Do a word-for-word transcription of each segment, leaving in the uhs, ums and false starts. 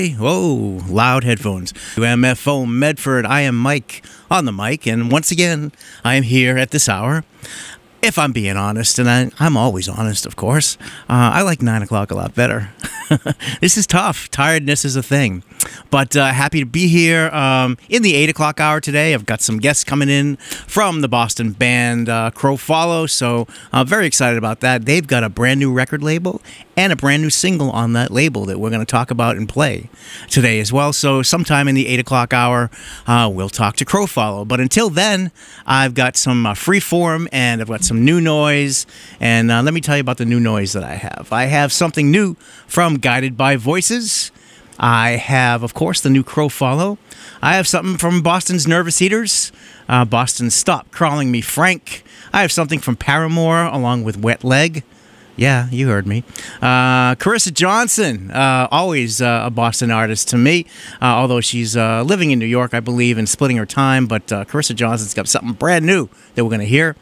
Whoa, loud headphones. U M F O Medford, I am Mike on the mic, and once again, I am here at this hour. If I'm being honest, and I, I'm always honest, of course, uh, I like nine o'clock a lot better. This is tough. Tiredness is a thing. But uh, happy to be here um, in the eight o'clock hour today. I've got some guests coming in from the Boston band uh, Crow Follow, so I'm very excited about that. They've got a brand new record label and a brand new single on that label that we're going to talk about and play today as well. So sometime in the eight o'clock hour, uh, we'll talk to Crow Follow. But until then, I've got some uh, free form and I've got some new noise. And uh, let me tell you about the new noise that I have. I have something new from Guided by Voices. I have, of course, the new Crow Follow. I have something from Boston's Nervous Eaters. Uh, Boston's Stop Crawling Me Frank. I have something from Paramore along with Wet Leg. Yeah, you heard me. Uh, Carissa Johnson, uh, always uh, a Boston artist to me, uh, although she's uh, living in New York, I believe, and splitting her time. But uh, Carissa Johnson's got something brand new that we're going to hear.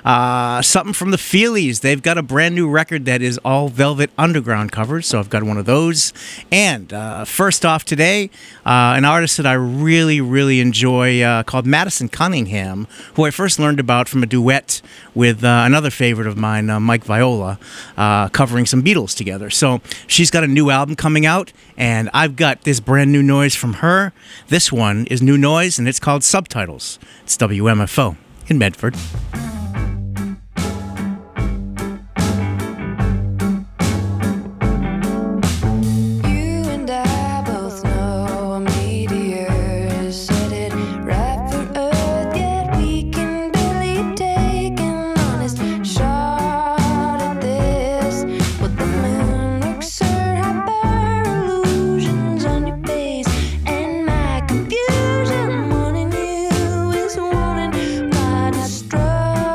Uh, something from the Feelies. They've got a brand new record that is all Velvet Underground covers, so I've got one of those. And uh, first off today, uh, an artist that I really, really enjoy uh, called Madison Cunningham, who I first learned about from a duet with uh, another favorite of mine, uh, Mike Viola, uh, covering some Beatles together. So she's got a new album coming out, and I've got this brand new noise from her. This one is new noise, and it's called Subtitles. It's W M F O in Medford. Confusion, wanting you is wanting, why destroy?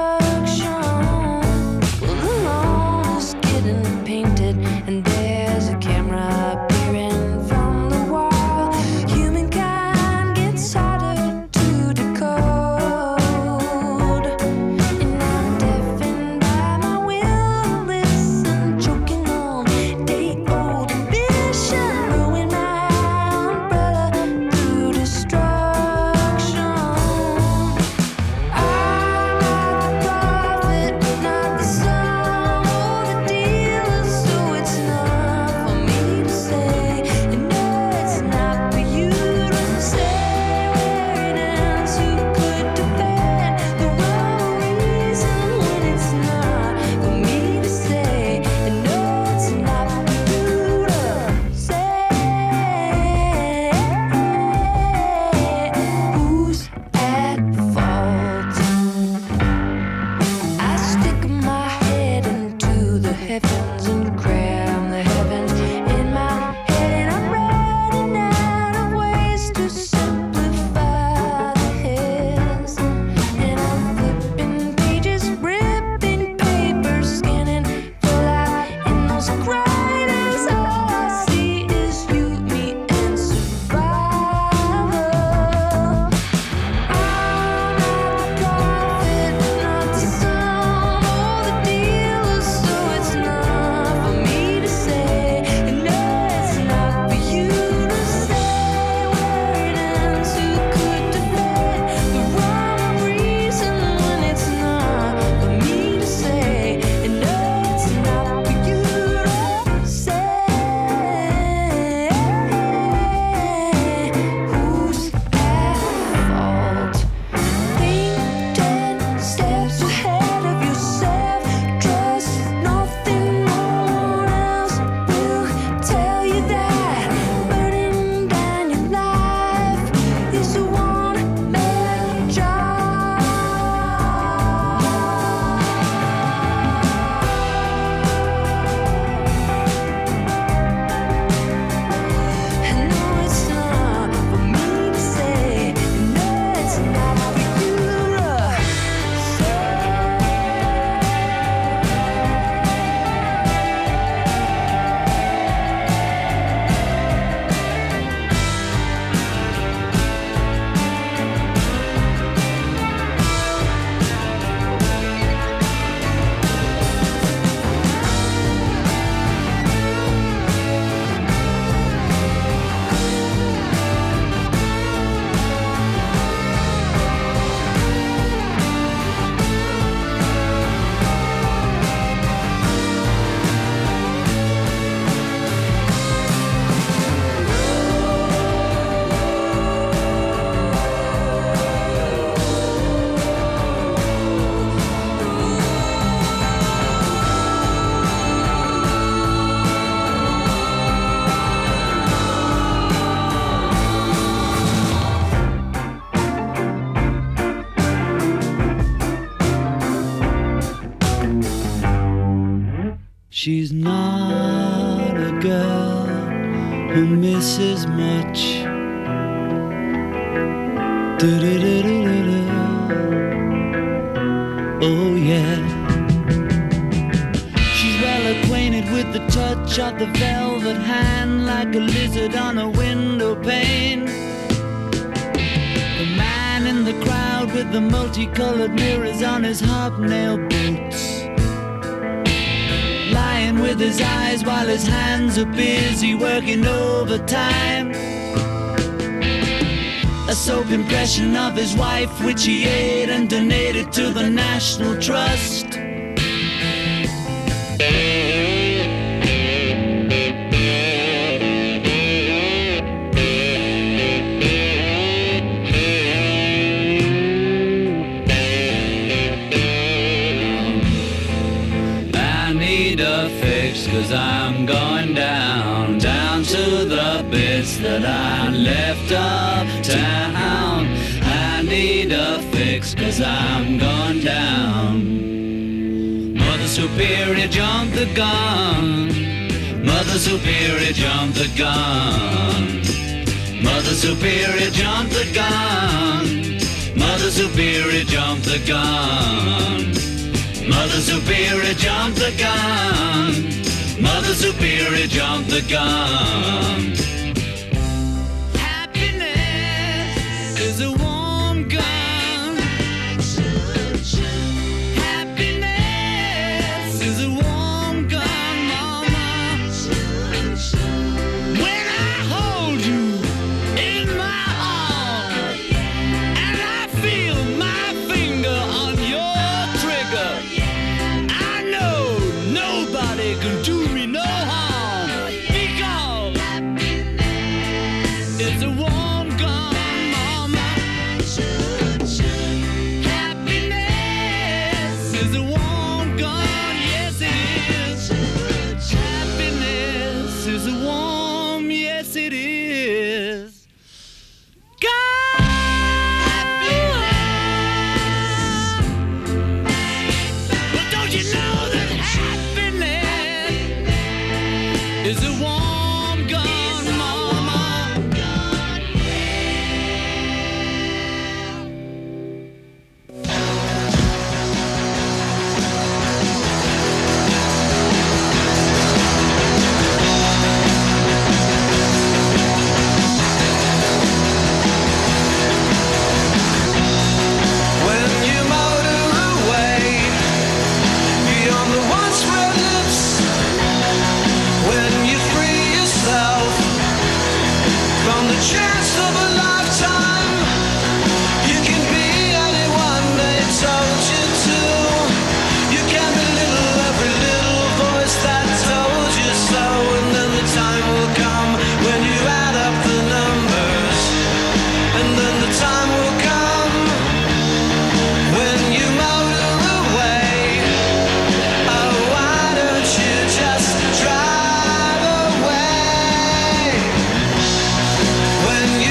She's not a girl who misses much. Do-do-do-do-do-do. Oh yeah. She's well acquainted with the touch of the velvet hand, like a lizard on a window pane. The man in the crowd with the multicolored mirrors on his hobnail boots, lying with his eyes while his hands are busy working overtime. A soap impression of his wife, which he ate and donated to the National Trust. Cause I'm going down, down to the bits that I left uptown. I need a fix cause I'm going down. Mother Superior jumped the gun. Mother Superior jumped the gun. Mother Superior jumped the gun. Mother Superior jumped the gun. Mother Superior jumped the gun. Mother Superior jumped the gun. Happiness is a warm gun. Happiness is a warm gun, mama. When I hold you in my arms and I feel my finger on your trigger, I know nobody can do me no harm, because it's a warm gun, mama. Happiness is a warm gun, yes it is. Happiness is a warm, yes it is. God! But don't you know that happiness is a warm gun, mama? When you motor away beyond the once red lips, when you free yourself from the chance of a lifetime, you can be anyone they told you to. You can belittle every little voice that told you so, and then the time will come when you add up the numbers, and then the time will come when you motor away. Oh, why don't you just drive away? When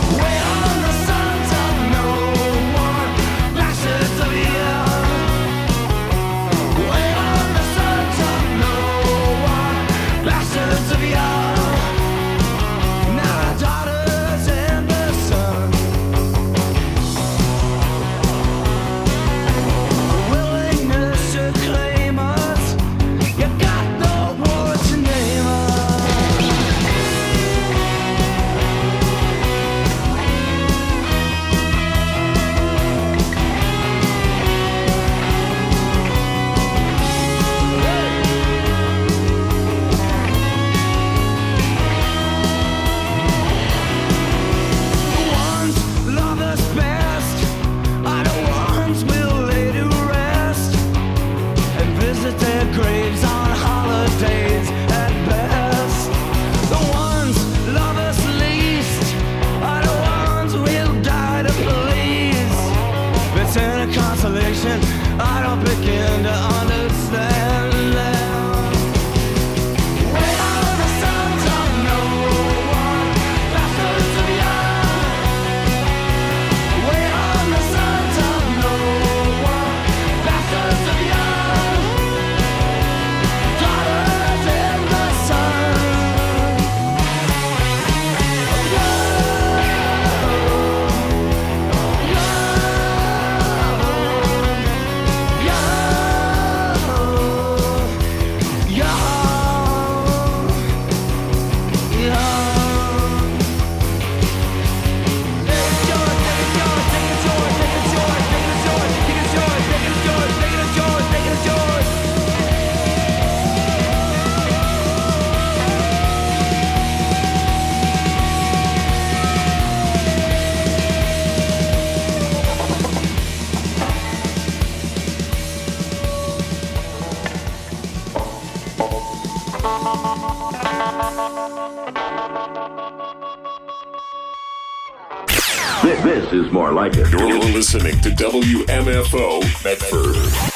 This is more like it. You're listening to W M F O Medford.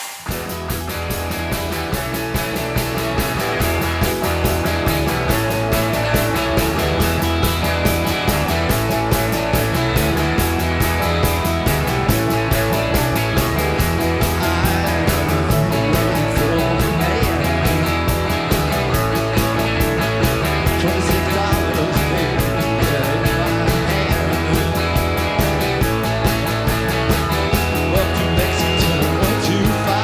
Too far.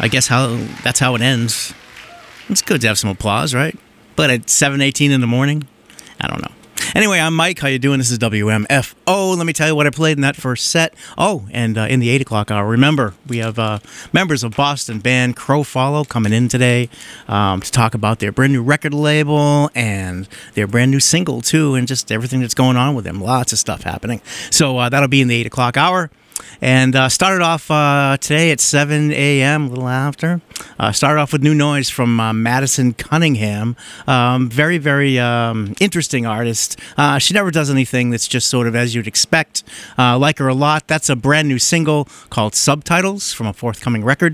I guess how that's how it ends. It's good to have some applause, right? But at seven eighteen in the morning, I don't know. Anyway, I'm Mike. How you doing? This is W M F O. Let me tell you what I played in that first set. Oh, and uh, in the eight o'clock hour, remember, we have uh, members of Boston band Crow Follow coming in today um, to talk about their brand new record label and their brand new single, too, and just everything that's going on with them. Lots of stuff happening. So uh, that'll be in the eight o'clock hour. And uh, started off uh, today at seven a.m., a little after. Uh, started off with new noise from uh, Madison Cunningham. Um, very, very um, interesting artist. Uh, she never does anything that's just sort of as you'd expect. Uh, like her a lot. That's a brand new single called Subtitles from a forthcoming record.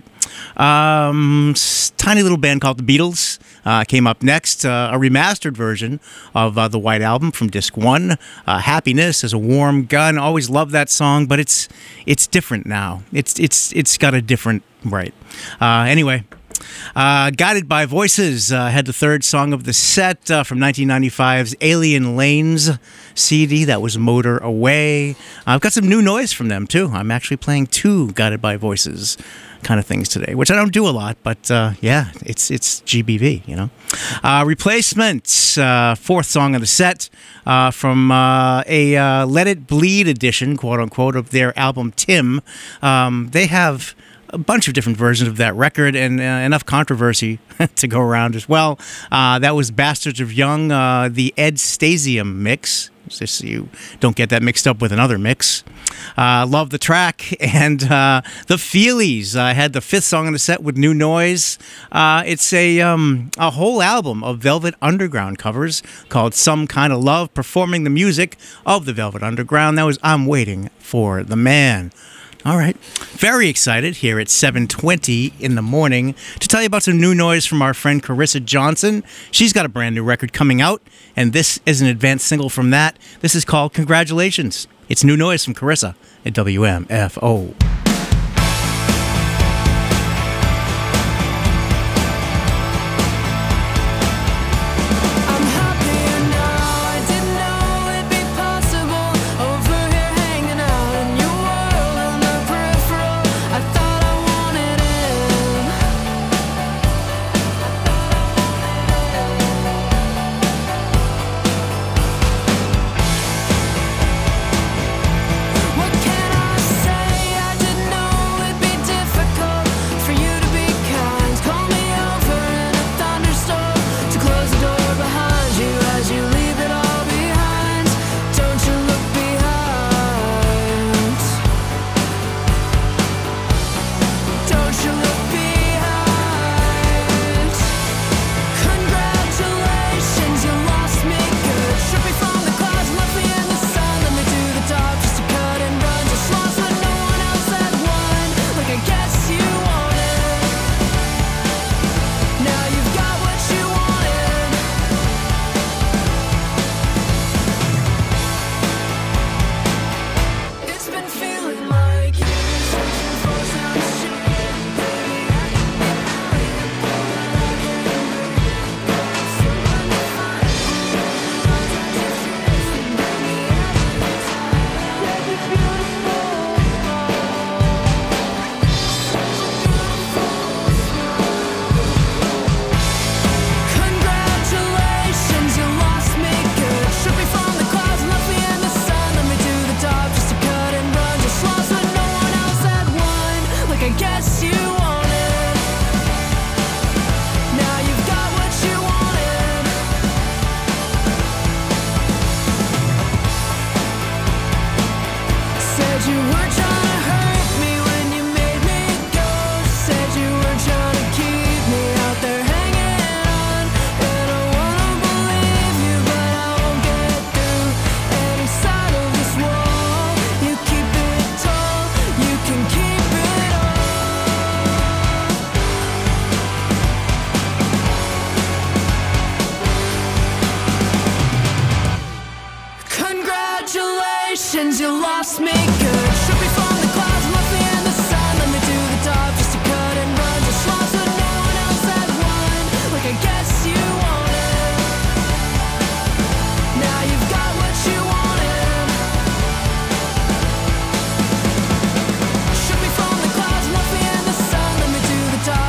Um, tiny little band called The Beatles uh, came up next. Uh, a remastered version of uh, the White Album from Disc One. Uh, Happiness is a warm gun. Always loved that song, but it's it's different now. It's it's it's got a different right. Uh, anyway. Uh, Guided by Voices uh, had the third song of the set uh, from nineteen ninety-five's Alien Lanes C D. That was Motor Away. Uh, I've got some new noise from them, too. I'm actually playing two Guided by Voices kind of things today, which I don't do a lot, but uh, yeah, it's it's G B V, you know. Uh, Replacements, uh, fourth song of the set uh, from uh, a uh, Let It Bleed edition, quote unquote, of their album Tim. Um, they have a bunch of different versions of that record and uh, enough controversy to go around as well. Uh, that was Bastards of Young, uh, the Ed Stasium mix, just so you don't get that mixed up with another mix. Uh, love the track. And uh, the Feelies uh, had the fifth song on the set with new noise. Uh, it's a um, a whole album of Velvet Underground covers called Some Kind of Love, performing the music of the Velvet Underground. That was I'm Waiting for the Man. All right. Very excited here at seven twenty in the morning to tell you about some new noise from our friend Carissa Johnson. She's got a brand new record coming out, and this is an advanced single from that. This is called Congratulations. It's new noise from Carissa at W M F O. What can I say? I didn't know it'd be lost me good. Shook me from the clouds and left me in the sun. Led me to the top just to cut and run. Just lost what no one else had won. Like I guess you wanted. Now you've got what you wanted. Shook me from the clouds and left me in the sun. Led me to the top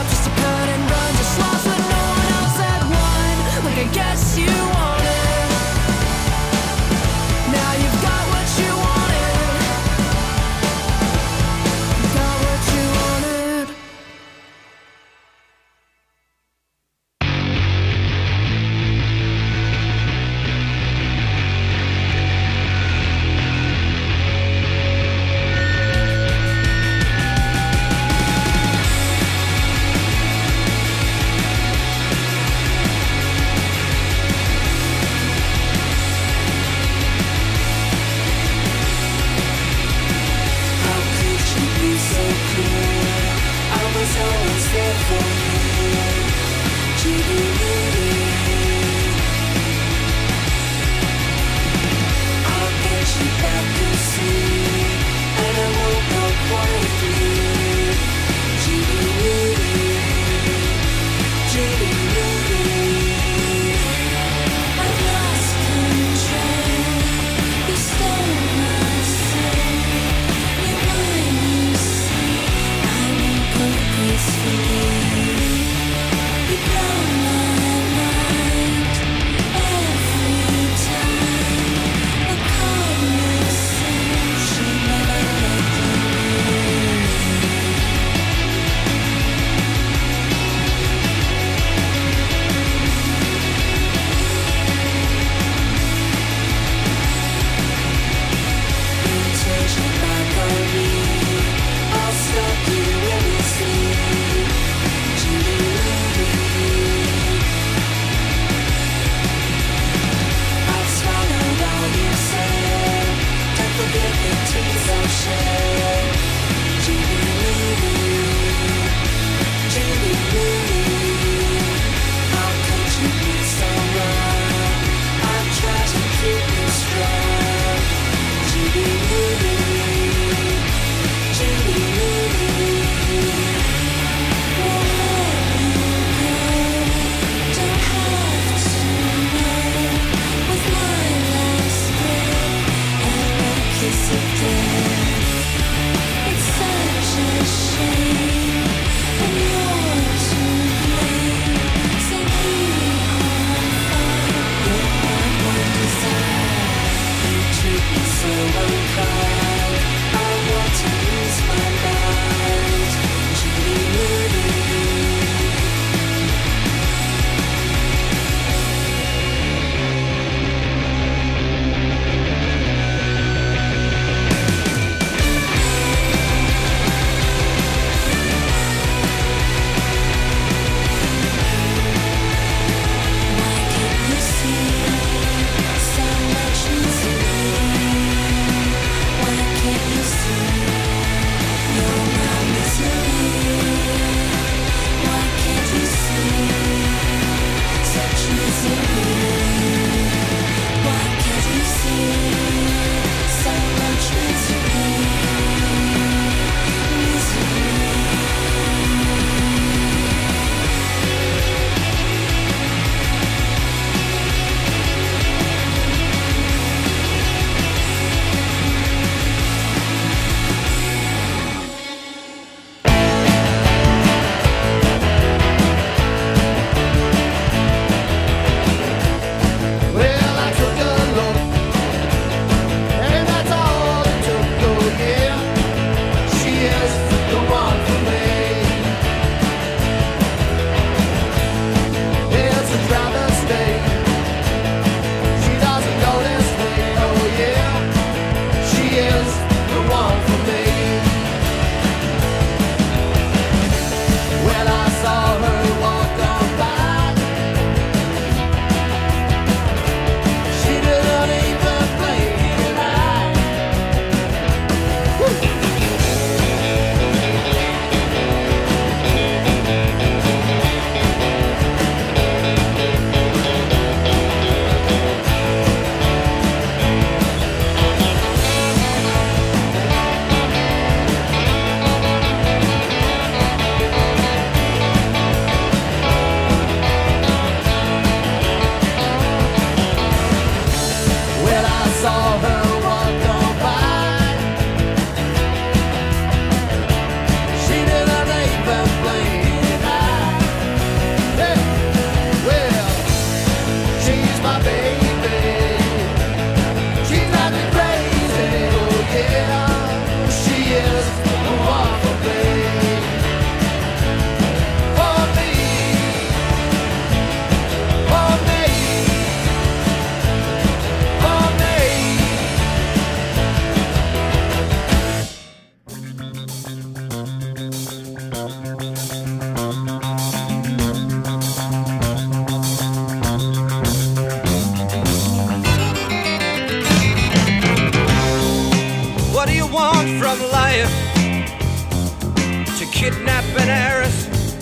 kidnap an heiress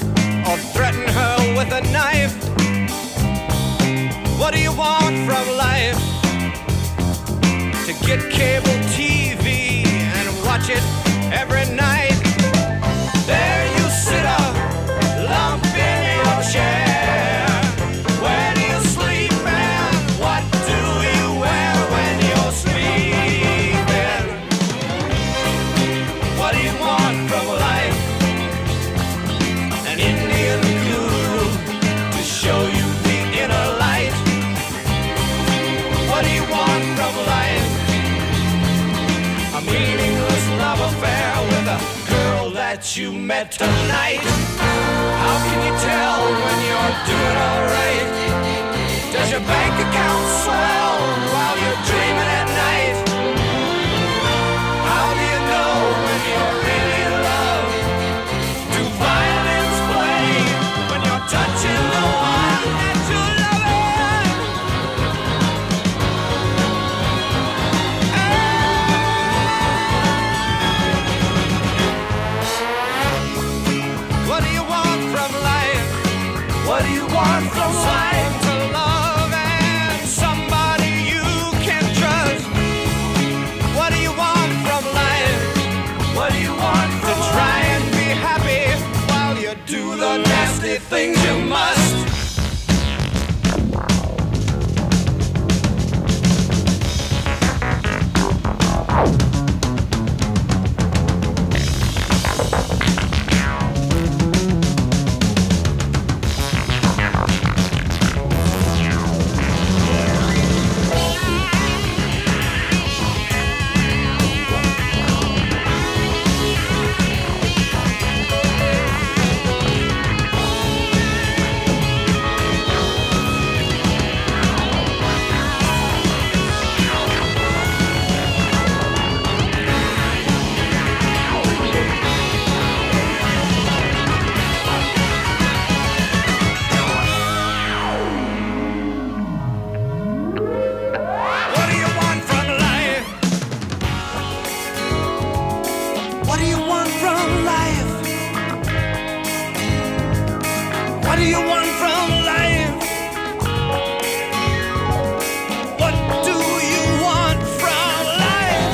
or threaten her with a knife? What do you want from life? To get cable T V and watch it every night. There you sit up, lump in your chair. Where do you sleep and what do you wear when you're sleeping? What do you want from life? An Indian guru that you met tonight. How can you tell when you're doing alright? Does your bank account swell while you're dreaming at night? How do you know when you're really in love? Do violins play when you're touching the one that you're loving? What do you want from life? What do you want from life? To love and somebody you can trust. What do you want from life? What do you want from to try and be happy while you do the nasty things you must? What do you want from life? What do you want from life? What do you want from life? What do you want from life?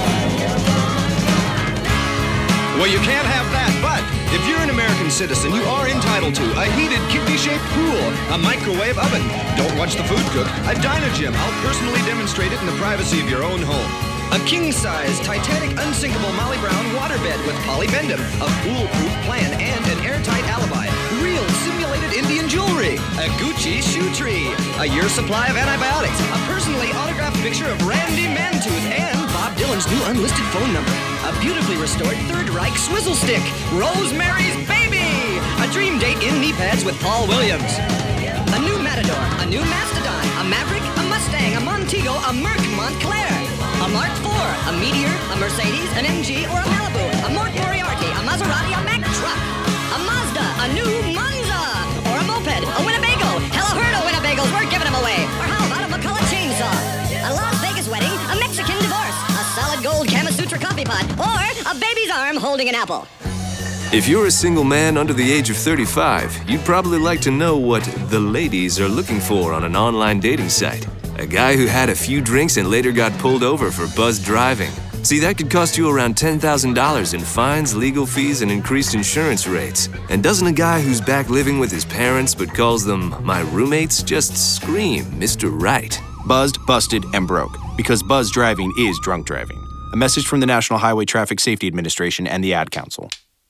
Well, you can't have that, but if you're an American citizen, you are entitled to a heated, kidney-shaped pool, a microwave oven. Don't watch the food cook. A Dynagym. I'll personally demonstrate it in the privacy of your own home. A king-size, Titanic, unsinkable Molly Brown waterbed with polybendum, a foolproof plan, and an airtight alibi. Real simulated Indian jewelry. A Gucci shoe tree. A year's supply of antibiotics. A personally autographed picture of Randy Mantooth and Bob Dylan's new unlisted phone number. A beautifully restored Third Reich swizzle stick. Rosemary's Baby. A dream date in knee pads with Paul Williams. A new Matador, a new Mastodon, a Maverick, a Mustang, a Montego, a Merc Montclair, a Mark four, a Meteor, a Mercedes, an M G, or a Malibu, a Mort Moriarty, a Maserati, a Mack truck, a Mazda, a new Monza, or a moped, a Winnebago. Hell, a herd of Winnebagos, we're giving them away. Or how about a McCullough chainsaw, a Las Vegas wedding, a Mexican divorce, a solid gold Kama Sutra coffee pot, or a baby's arm holding an apple. If you're a single man under the age of thirty-five, you'd probably like to know what the ladies are looking for on an online dating site. A guy who had a few drinks and later got pulled over for buzzed driving. See, that could cost you around ten thousand dollars in fines, legal fees, and increased insurance rates. And doesn't a guy who's back living with his parents but calls them my roommates just scream Mister Right? Buzzed, busted, and broke. Because buzz driving is drunk driving. A message from the National Highway Traffic Safety Administration and the Ad Council.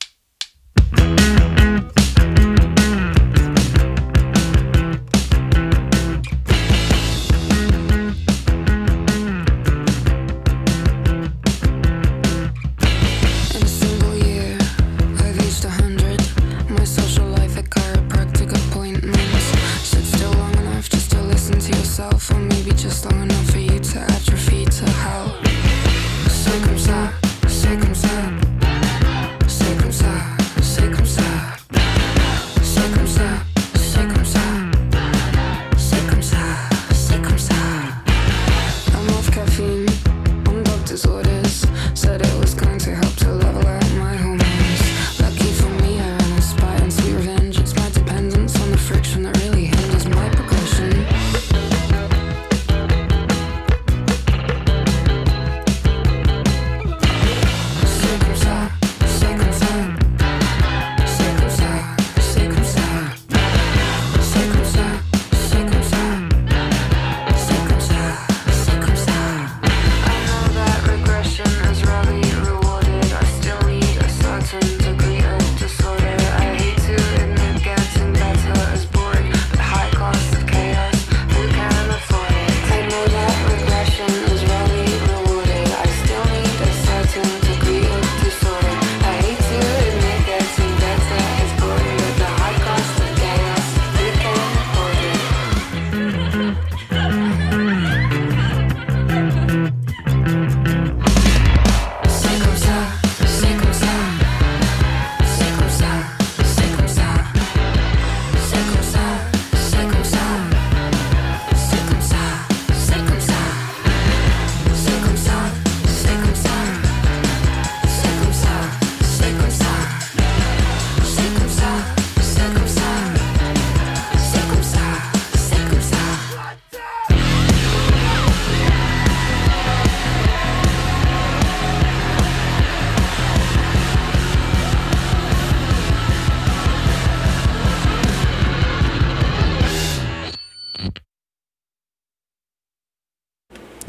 Or maybe just long enough for you to atrophy to hell. C'est comme ça, c'est comme ça, c'est comme ça, c'est comme ça.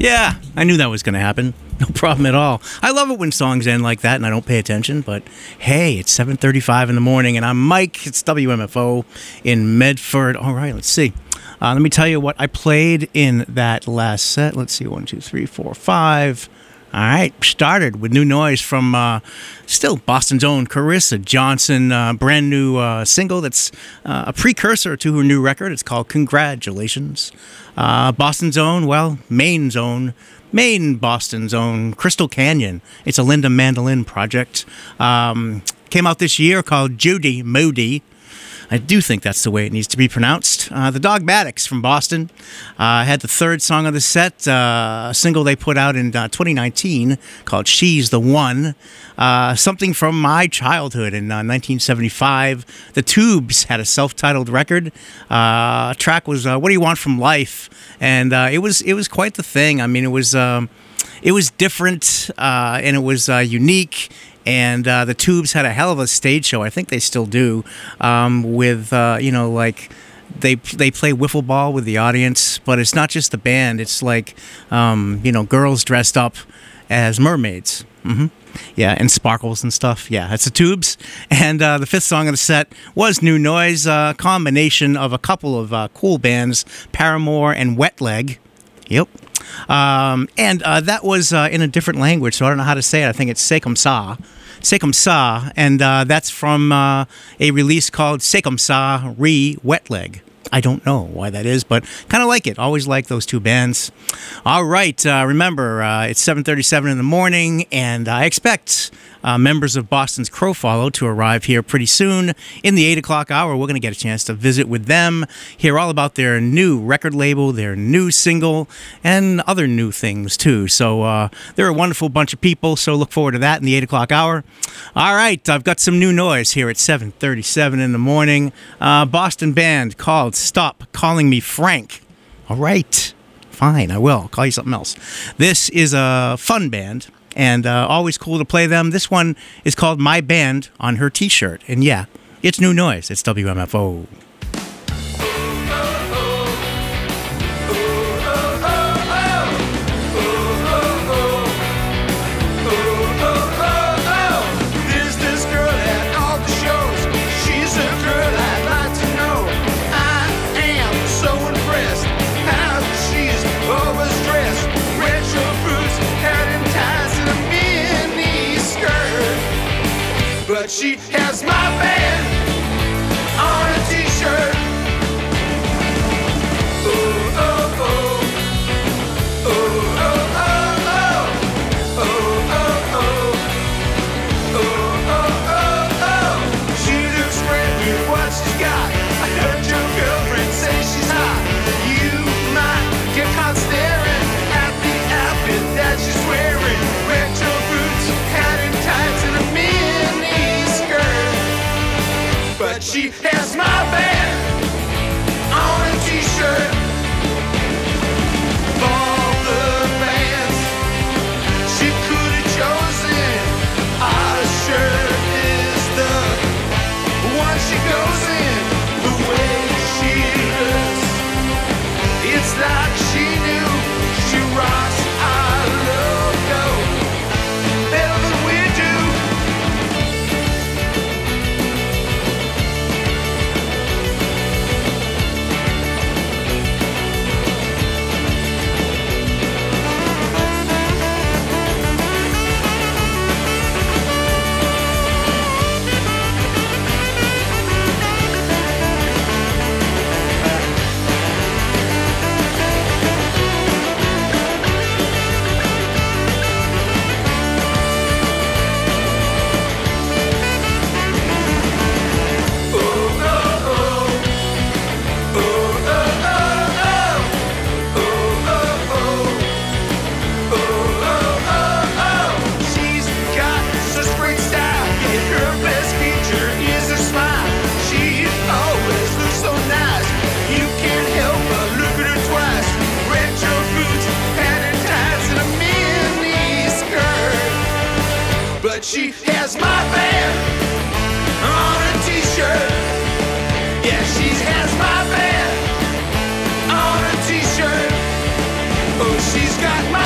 Yeah, I knew that was going to happen. No problem at all. I love it when songs end like that and I don't pay attention, but hey, it's seven thirty-five in the morning and I'm Mike. It's W M F O in Medford. All right, let's see. Uh, let me tell you what I played in that last set. Let's see, one, two, three, four, five. All right, started with new noise from uh, still Boston's own Carissa Johnson, uh, brand new uh, single that's uh, a precursor to her new record. It's called Congratulations. Uh, Boston's own, well, Maine's own, Maine, Boston's own Crystal Canyon. It's a Linda Mandolin project. Um, came out this year called Judy Moody. I do think that's the way it needs to be pronounced. Uh, the Dogmatics from Boston uh, had the third song of the set, uh, a single they put out in uh, twenty nineteen called She's the One. Uh, something from my childhood in uh, nineteen seventy-five. The Tubes had a self-titled record. Uh, track was uh, What Do You Want From Life? And uh, it was it was quite the thing. I mean, it was um, it was different uh, and it was uh, unique. And uh, the Tubes had a hell of a stage show. I think they still do. Um, with uh, you know, like they they play wiffle ball with the audience, but it's not just the band. It's like um, you know, girls dressed up as mermaids. Mm-hmm. Yeah, and sparkles and stuff. Yeah, it's the Tubes. And uh, the fifth song of the set was New Noise, a uh, combination of a couple of uh, cool bands, Paramore and Wet Leg. Yep. Um, and uh, that was uh, in a different language, so I don't know how to say it. I think it's C'est Comme Ça. C'est Comme Ça, and uh, that's from uh, a release called C'est Comme Ça Re Wet Leg. I don't know why that is, but kind of like it. Always like those two bands. All right, uh, remember, uh, it's seven thirty-seven in the morning, and I expect uh, members of Boston's Crowfollow to arrive here pretty soon. In the eight o'clock hour, we're going to get a chance to visit with them, hear all about their new record label, their new single, and other new things, too. So uh, they're a wonderful bunch of people, so look forward to that in the eight o'clock hour. All right, I've got some new noise here at seven thirty-seven in the morning. Uh, Boston band called Stop Calling Me Frank. All right, fine, I will. I'll call you something else. This is a fun band, and uh, always cool to play them. This one is called My Band on her t-shirt. And yeah, it's new noise. It's W M F O. There's this girl at all the shows. She's a girl I'd like to know. I am so impressed how she's always dressed. Retro boots, hat and ties, and a mini skirt. But she has my band on a t-shirt. Oh, oh, oh. Oh, oh, oh, oh. Oh, oh, oh. Oh, oh, oh, oh. She looks great with what she's got. I heard your girlfriend say she's hot. You might get caught staring at the outfit that she's wearing. Retro boots, hat and tights, and a mini skirt. But she has my band on a t-shirt. Of all the bands she could have chosen, our shirt is the one she goes in. The way she looks, it's like she knew she rocks our logo better than we do. She's got such great style, and her best feature is her smile. She always looks so nice, you can't help but look at her twice. Retro boots, hat and ties, and a mini skirt. But she has my band on a t-shirt. Yeah, she has my band on a t-shirt. Oh, she's got my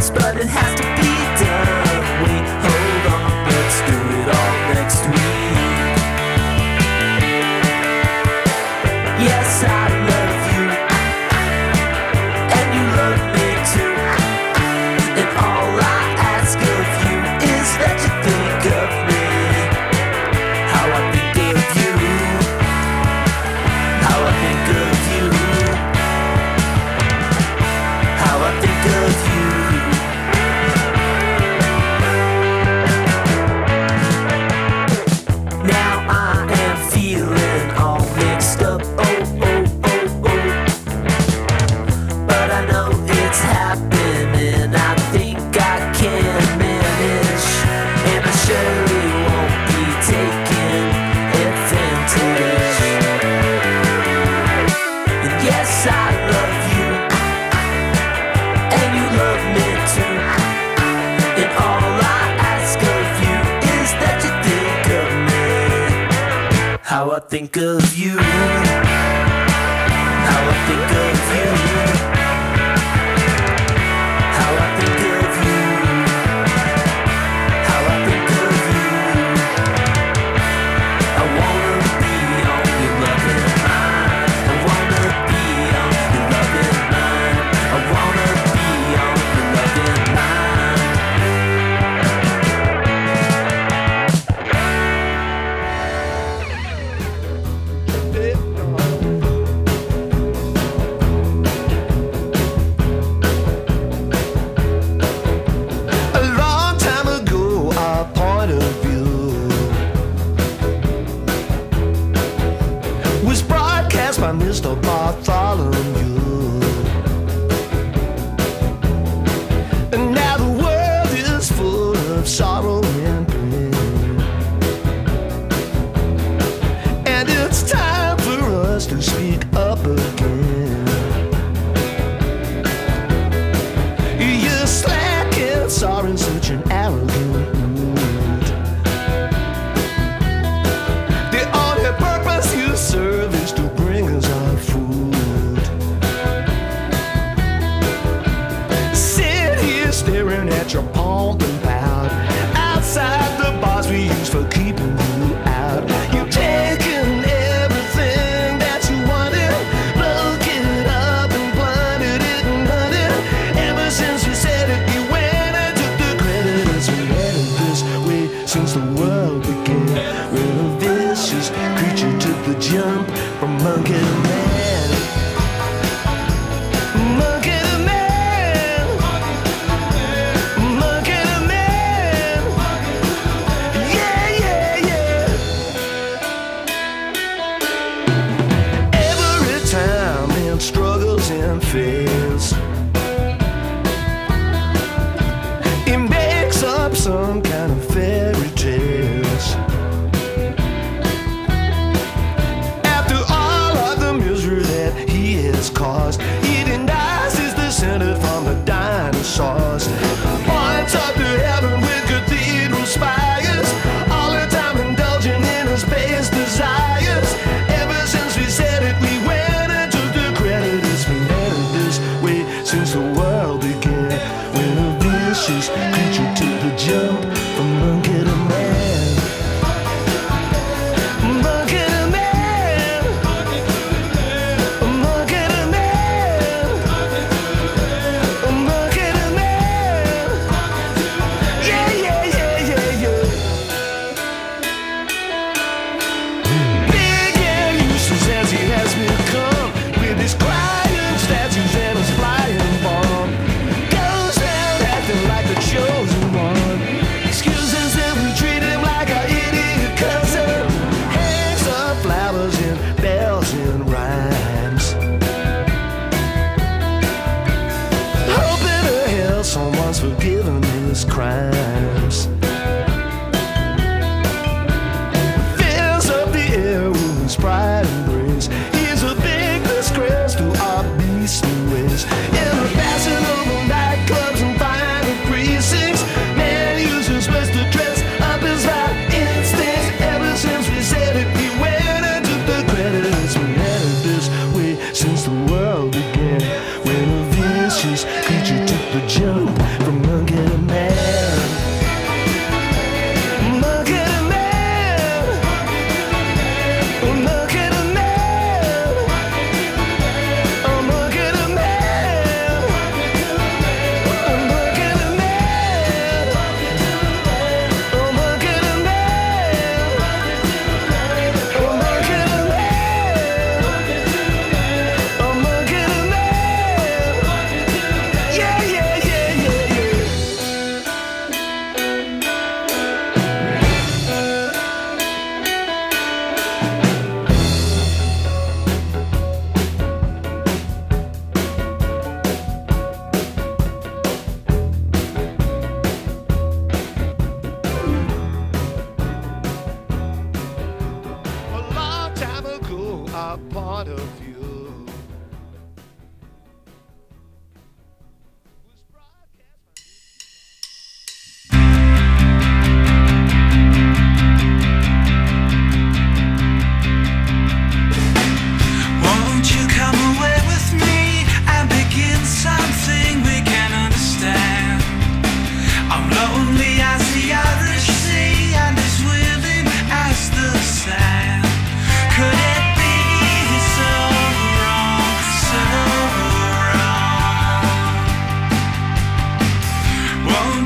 this, but it has to be done. Wait, hold on, let's do it all next week. Yes, I love you, and you love me too. And all I ask of you is that you think of me, how I think of you, how I think of you, how I think of you. Now I am feeling all mixed up, oh, oh, oh, oh. But I know it's happening, I think I can manage. And I surely won't be taking advantage. And yes, I love you, and you love me too. And all I ask of you is that you think of me, how I think of you, how I think of you, how I think of you, how I think of you. I wanna be on your loving mind, I wanna be on your loving mind, I wanna be on your loving mind. A long time ago, our point of view was broadcast by Mister Bartholomew. And now the world is full of sorrow and pain, and it's time for us to speak up again. You're slack and sorry in such an arrogant mood. The only purpose you serve is to bring us our food. Sit here staring at your pomp and pout outside the bars we use for keeping you out. You've taken everything that you wanted, broke it up and blunted it and hunted. Ever since we said it, you went and took the credit as we headed this way since the world began. When a vicious creature took the jump from monkey to man, monkey to man, monkey to man. Yeah, yeah, yeah. Every time man struggles and fails, he makes up some kind of fairy tales. After all of the misery that he has caused, he denies his descended from the dinosaurs. Points up to heaven with cathedral spires, all the time indulging in his base desires. Ever since we said it, we went and took the credit. It's been headed this way since the world began. When a vicious creature took the jump from monkey to man, monkey to man, monkey to man, monkey to man. Yeah, yeah, yeah, yeah, yeah. Big and useless as he has become, with his crying statues and his flying bomb, goes around acting like the chosen one. Excuses that we treat him like our idiot cousin, hangs up flowers and bells and rhymes, hoping to hell someone's forgiven his crimes. Fills up the air with his pride and grace. He's a big disgrace to our beastly ways. In the fashion of nightclubs and final precincts, man uses best to dress up his right instincts. Ever since we said it, we went and took the credit. It's been headed this way since the world began. When a vicious creature took the jump from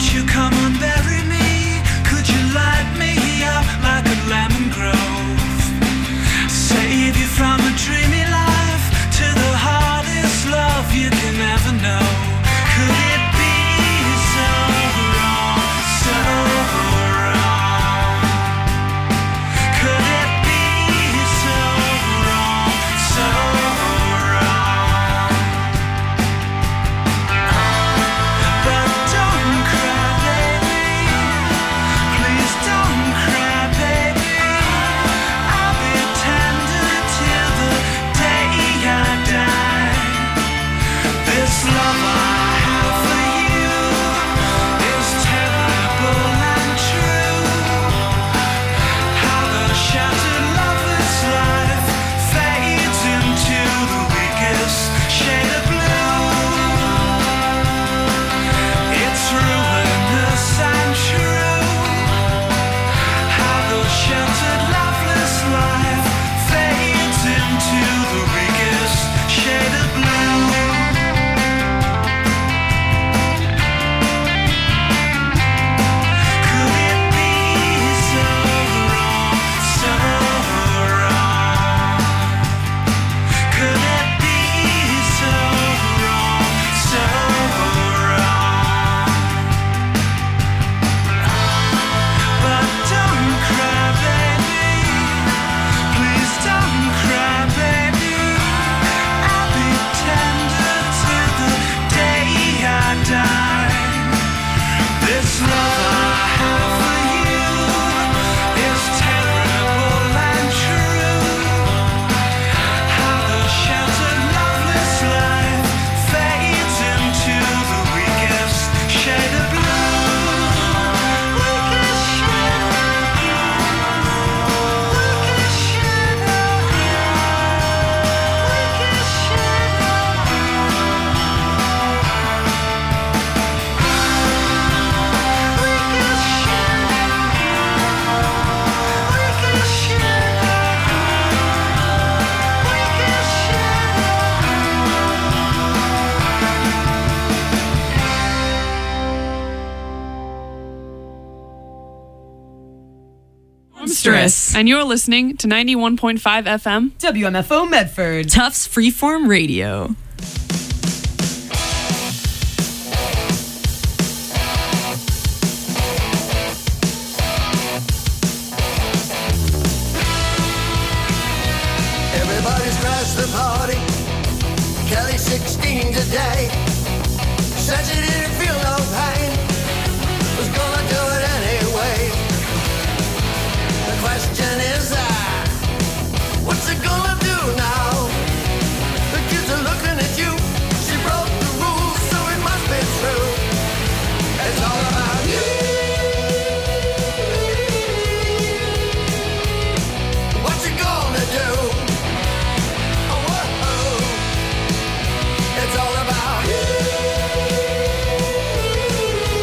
Won't you come and bury me? Could you light me up like a lemon grove? Save you from a dreamy life to the hardest love you can ever know. Could it be so wrong, so wrong? Could it be so wrong, so wrong? But don't cry, baby. Please don't cry, baby. I'll be tender till the day I die. This love I have for you is terrible and true. How the shattered lover's life fades into the weakest shade of blue. It's ruinous and true. How the shattered loveless life fades into the weakest shade of blue. Could it be so wrong, so wrong? Could it be so wrong, so wrong? But don't cry, baby. Please don't cry, baby. I'll be tender till the day I die. This love I have for you is terrible and true. How the shattered loveless life fades into the weakest shade of blue. Weakest shade of blue. Weakest shade of blue. Weakest shade of Stress. And you're listening to ninety-one point five F M W M F O Medford. Tufts Freeform Radio. Everybody's crashed the party. Kelly sixteen today. Said she didn't feel no pain. Was gonna do it anyway. The question is, uh, what's it gonna do now? The kids are looking at you. She broke the rules, so it must be true. It's all about you. What's it gonna do? Oh, whoa. It's all about you.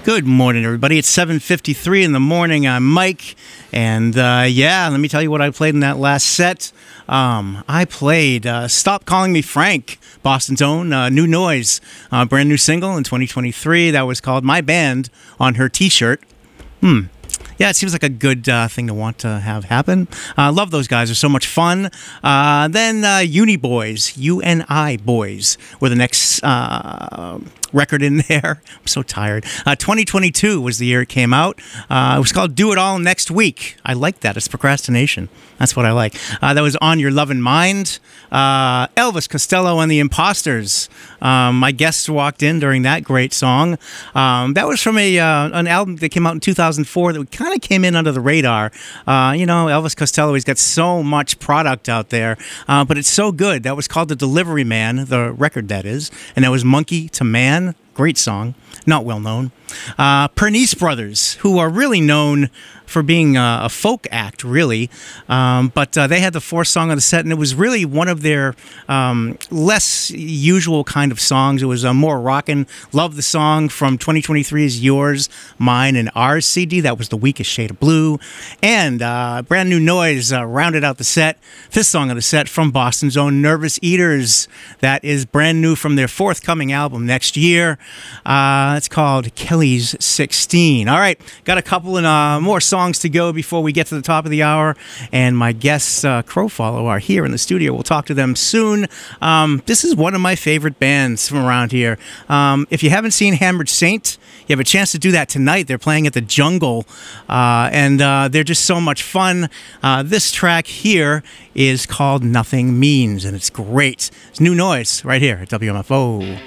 Good morning, everybody. It's seven fifty-three in the morning. I'm Mike, and uh, yeah, let me tell you what I played in that last set. Um, I played uh, Stop Calling Me Frank, Boston's own uh, New Noise, uh, brand new single in twenty twenty-three that was called My Band on her t-shirt. Hmm. Yeah, it seems like a good uh, thing to want to have happen. I uh, love those guys. They're so much fun. Uh, then uh, Uni Boys, U N I Boys, were the next uh, record in there. I'm so tired. Uh, twenty twenty-two was the year it came out. Uh, it was called Do It All Next Week. I like that. It's procrastination. That's what I like. Uh, that was On Your Lovin' Mind. Uh, Elvis Costello and the Imposters. Um, my guests walked in during that great song. Um, that was from a uh, an album that came out in two thousand four that kind of came in under the radar. Uh, you know, Elvis Costello, he's got so much product out there, uh, but it's so good. That was called The Delivery Man, the record that is, and that was Monkey to Man. Great song, not well known. Uh, Pernice Brothers, who are really known for being a, a folk act, really. Um, but uh, they had the fourth song on the set, and it was really one of their um, less usual kind of songs. It was uh, more rockin'. Love the song from twenty twenty-three's Yours, Mine, and Ours C D. That was The Weakest Shade of Blue. And uh, Brand New Noise uh, rounded out the set. Fifth song on the set from Boston's own Nervous Eaters. That is brand new from their forthcoming album next year. Uh, it's called Kelly's sixteen. All right, got a couple of uh, more songs to go before we get to the top of the hour, and my guests, uh, Crowfollow, are here in the studio. We'll talk to them soon. Um, this is one of my favorite bands from around here. Um, if you haven't seen Hammered Saint, you have a chance to do that tonight. They're playing at the Jungle, uh, and uh, they're just so much fun. Uh, this track here is called Nothing Means, and it's great. It's New Noise right here at W M F O.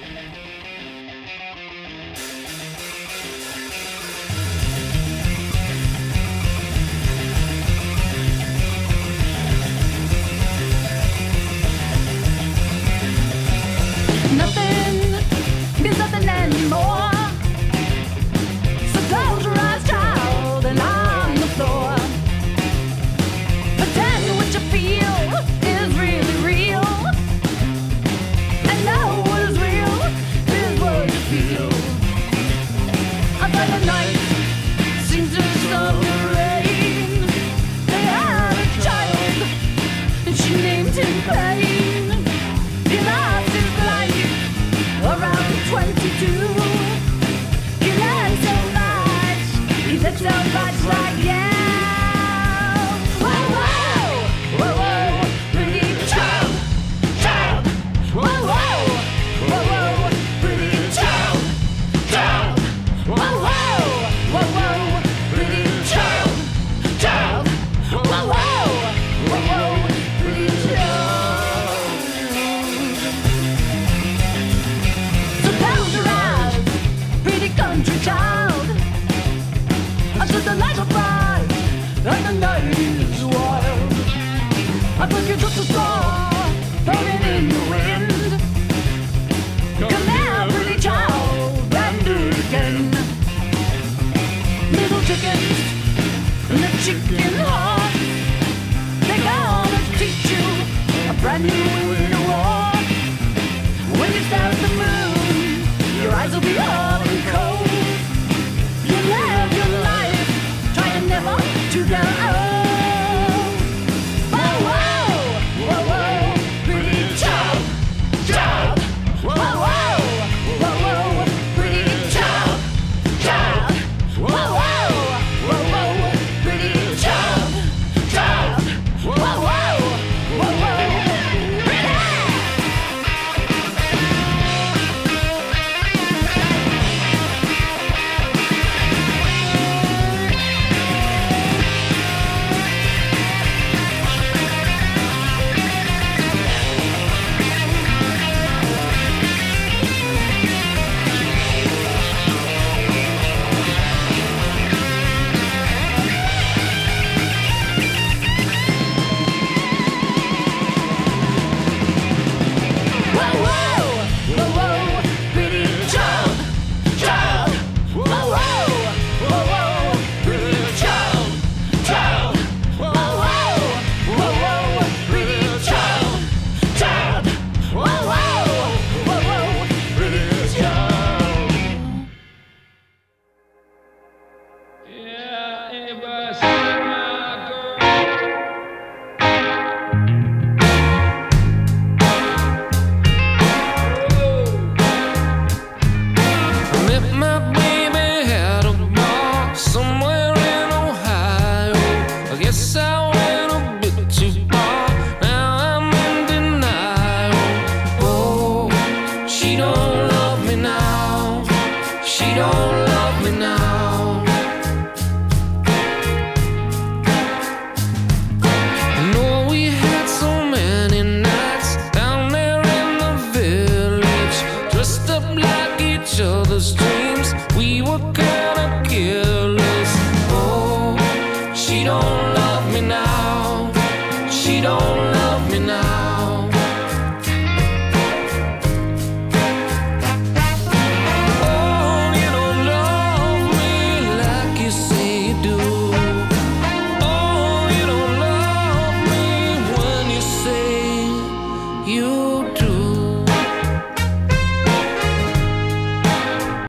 Nothing means nothing anymore. So close your eyes, child, and on the floor. Pretend what you feel is really real. And know what is real is what you feel. I thought the night seems to stop the rain. They had a child, and she named him Pain. He lost his life around twenty-two. He learned so much, he looked so much like you. Whoa, whoa, whoa, whoa, pretty child, child. Whoa, whoa, whoa, whoa, pretty child, child. Whoa, whoa, whoa, whoa, pretty child, child. Whoa, whoa, whoa, whoa, pretty child. So close your eyes, pretty country child, until the lights are bright and the night is wild. I think you're just a star floating in the wind. Come here, pretty child, and do it again. Little chickens in the chicken heart, they're gonna teach you a brand new way to walk. When you stare at the moon, your eyes will be hot and cold. You live your life, trying never to get old. Whoa, whoa, whoa, whoa, pretty child, child. Whoa, whoa, whoa, whoa, pretty child, child. Whoa, whoa, whoa, whoa, pretty child, child. Whoa, whoa, whoa, whoa, pretty child. don't love me now.